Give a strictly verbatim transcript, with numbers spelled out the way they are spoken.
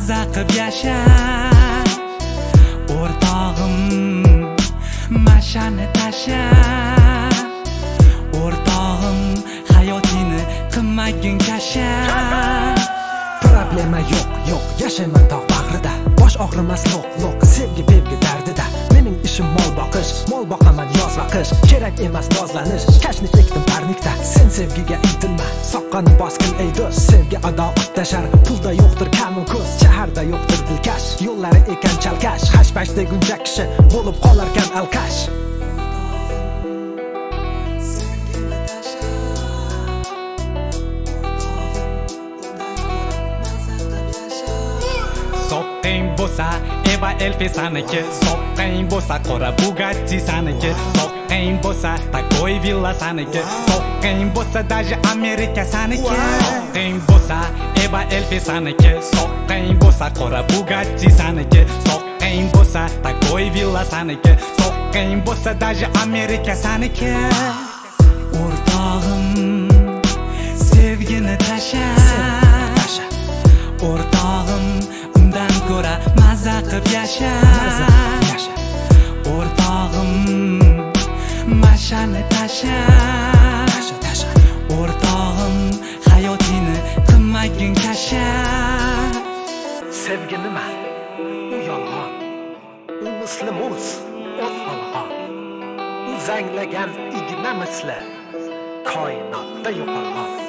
maza qilib yasha o'rtog'im mashani tasha o'rtog'im hayotingni qilmagin kasha problema yo'q yo'q yashayman tog' bag'rida bosh og'rimas lo'q lo'q sevgi bevgi dardida mening ishim mol boqish mol boqaman yoz va qish kerak emas nozlanish kashnik ekdim parnikda sen sevgiga intilma soqqani bosgin ey do'st sevgi ado tashar pulda yo'qdir kamu ko'z shaharda yo'qdir dilkash yo'llari ekan chalkash hash pash deguncha kishi bo'lib qolarkan alkash soqqing bo'lsa Eva Elfi saniki soqqing bo'lsa qora Bugatti saniki soqqing bo'lsa takoy villa saniki soqqing bo'lsa даже Amerika saniki soqqing bo'lsa Eva Elfi saniki soqqing bo'lsa qora Bugatti saniki soqqing bo'lsa takoy villa saniki soqqing bo'lsa даже Amerika saniki o'rtog'im sevgini tasha o'rtog'im undan ko'ra maza qilib yasha o'rtog'im mashani tasha o'rtog'im hayotingni qilmagin kasha sevgi nima u yolg'on u misli muz o't olg'on u zanglagan igna misli koinotda yo'qolg'on